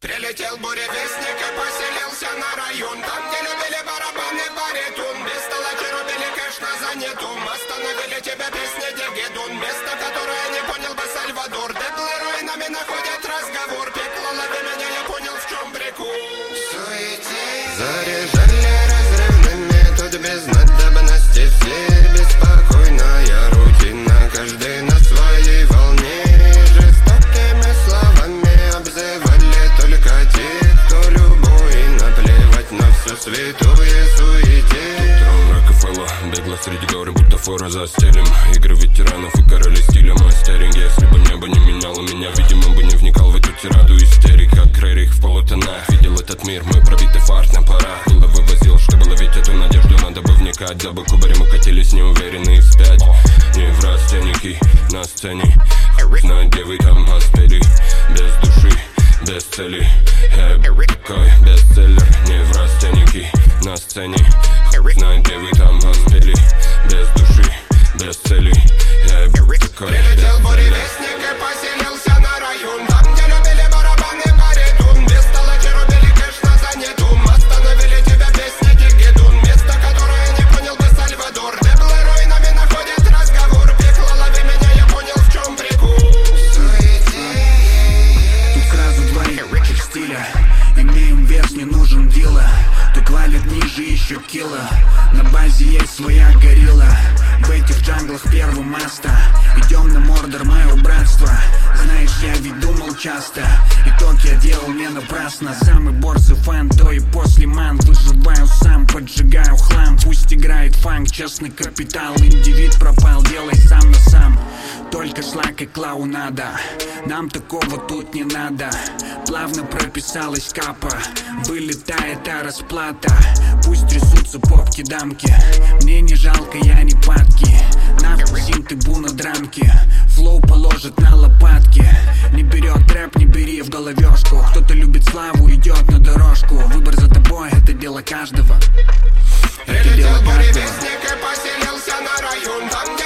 Прилетел буревестник и поселился на район, там, где любили барабаны, баритун. Без толочи рубили кэш на занятум. Остановили тебя песни Дигидун. Место, которое не понял бы Сальвадор. Деплы руинами находят разговор. Пекло, лови меня, я понял, в чем прикол. Заряжали разрывными, тут без надобности. Все беспокойная рутина, каждый на своей волне. Жестокими словами обзывали только те, кто любой. Наплевать на все святое суете. Трон Рокфелла, бегла среди горы, будто фора застелим. Игры ветеранов и короли стиля мастеринг. Если бы небо не меняло меня, видимо, бы не вникал в эту тираду истерик. Как Рерих в полутонах, видел этот мир, мы пробитый фарт на парах. Было вывозил, чтобы ловить эту надежду, надо бы вникать. Дабы кубари мы катились неуверенные вспять. Не в растенники на сцене, знать, где вы там поспели. Без души, без цели, такой бестселлер. Не в растеники на сцене, знать, где вы там поспели. Без души, без цели, такой Прилетел буревестник и поселился на район, там, где любили барабаны, баритун. Без толочи рубили кэш на занятум. Остановили тебя песни Дигидун. Место, которое не понял бы Сальвадор. Деплы руинами находят разговор. Пекло, лови меня, я понял, в чем прикол. Тут сразу два ебучих стиля. Имеем вес, не нужен дила. Тут валит ниже еще кило. На базе есть своя горилла. В этих джанглах первый маста. Идем на Мордор, мое братство. Знаешь, я ведь думал часто. Итог я делал не напрасно. Самый борзый фан, то и после ман. Выживаю сам, поджигаю хлам. Пусть играет фанк, честный капитал. Индивид пропал, делай сам на сам. Только шлак и клоунада. Нам такого тут не надо. Плавно прописалась капа. Вылетает та расплата. Пусть трясутся попки-дамки. Мне не жалко, я не падки. Нахуй синты, буна, драмки. Флоу положит на лопатки. Не берет рэп, не бери в головешку. Кто-то любит славу, идет на дорожку. Выбор за тобой, это дело каждого. Прилетел буревестник и поселился на район, там, где